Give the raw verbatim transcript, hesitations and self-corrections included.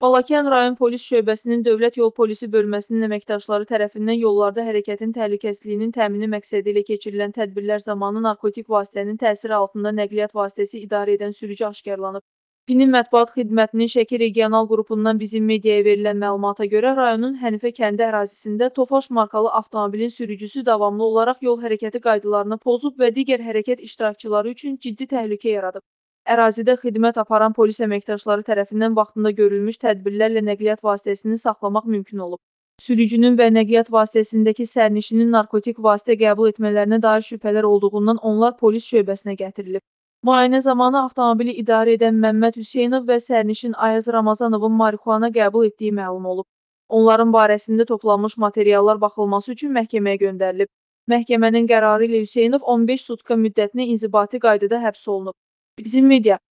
Balakən rayon polis şöbəsinin Dövlət Yol Polisi bölməsinin əməkdaşları tərəfindən yollarda hərəkətin təhlükəsizliyinin təmini məqsədi ilə keçirilən tədbirlər zamanı narkotik vasitənin təsiri altında nəqliyyat vasitəsi idarə edən sürücü aşkarlanıb. P I N-in mətbuat xidmətinin Şəki regional qrupundan bizim mediaya verilən məlumata görə rayonun Hənifə kəndi ərazisində Tofaş markalı avtomobilin sürücüsü davamlı olaraq yol hərəkəti qaydalarını pozub və digər hərəkət iştirakçıları üçün ciddi təhlükə yaradıb. Ərazidə xidmət aparan polis əməkdaşları tərəfindən vaxtında görülmüş tədbirlərlə nəqliyyat vasitəsini saxlamaq mümkün olub. Sürücünün və nəqliyyat vasitəsindəki sərnişinin narkotik vasitə qəbul etmələrinə dair şübhələr olduğundan onlar polis şöbəsinə gətirilib. Müayinə zamanı avtomobili idarə edən Məmməd Hüseynov və sərnişin Ayaz Ramazanovun marixuana qəbul etdiyi məlum olub. Onların barəsində toplanmış materiallar baxılması üçün məhkəməyə göndərilib. Məhkəmənin qərarı ilə Hüseynov on beş sutka müddətinə inzibati qaydada həbs olunub. Bizim media.